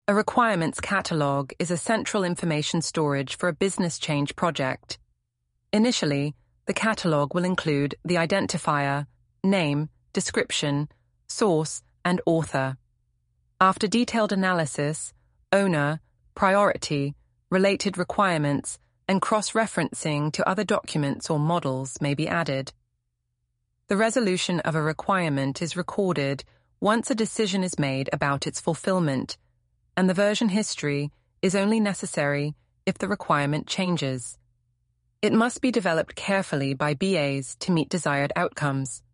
A requirements catalog is a central information storage for a business change project. Initially, the catalog will include the identifier, name, description, source, and author. After detailed analysis, owner, priority, related requirements, and cross-referencing to other documents or models may be added. The resolution of a requirement is recorded once a decision is made about its fulfillment, and the version history is only necessary if the requirement changes. It must be developed carefully by BAs to meet desired outcomes.